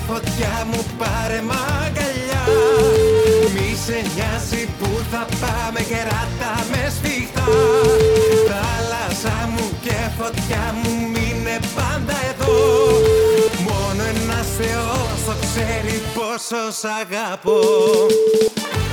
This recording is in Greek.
φωτιά μου πάρε μ' αγκαλιά. Μη σε νοιάζει που θα πάμε, κεράτα με σφιχτά. Θάλασσα μου και φωτιά μου μείνε πάντα εδώ. Μόνο ένας Θεός το ξέρει πόσο σ' αγαπώ.